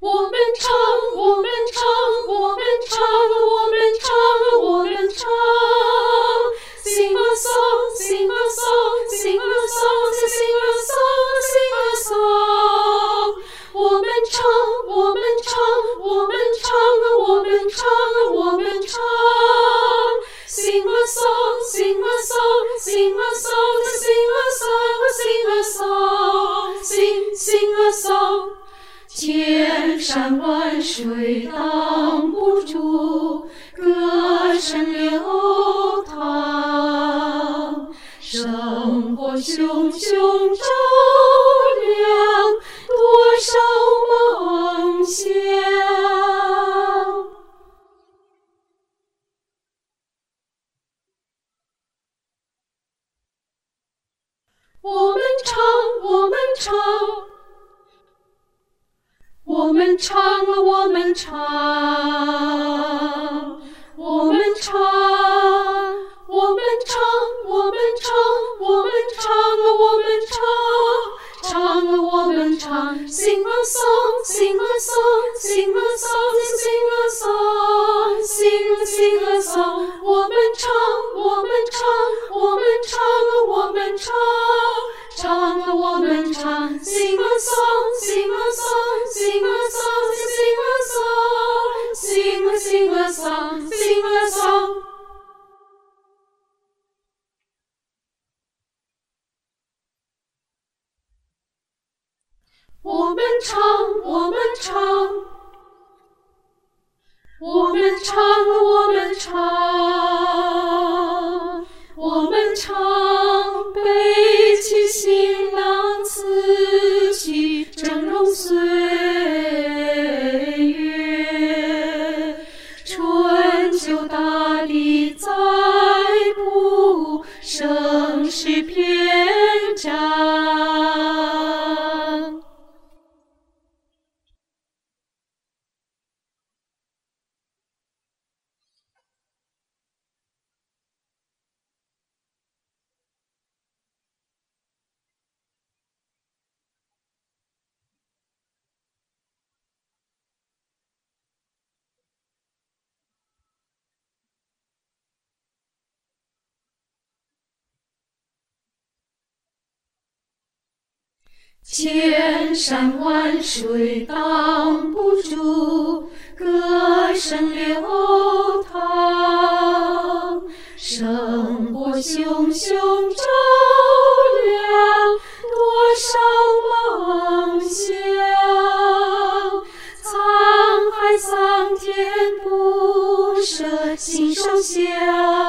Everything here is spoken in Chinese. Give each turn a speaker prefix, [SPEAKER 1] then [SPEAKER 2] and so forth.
[SPEAKER 1] 我们唱，我们唱，我们唱，我们唱，我们唱。Sing a song, sing a song, sing a song, sing a song, sing a song. 我们唱，我们唱，我们唱，我们唱，我们唱。Sing a song, sing a song, sing a song, sing a song, sing a song, sing a song. 千山万水挡不住歌声流淌，生活熊熊照亮多少梦想。我们唱，我们唱，我们唱，我们唱，我们唱，我们唱，我们唱，我们唱，我们唱，唱我们唱。Sing a song, sing a song, sing a song, sing a song, sing a song. 我们唱，我们唱，我们唱，我们唱，唱我们唱。Sing a song, sing a song, sing a song, sing a song, sing a song, sing a song. 我们唱，我们唱，我们唱，我们唱，我们唱，背起行囊，辞去峥嵘岁月，春秋大地再不盛世篇章。千山万水挡不住歌声流淌，生活熊熊照亮多少梦想。沧海桑田不舍心手香。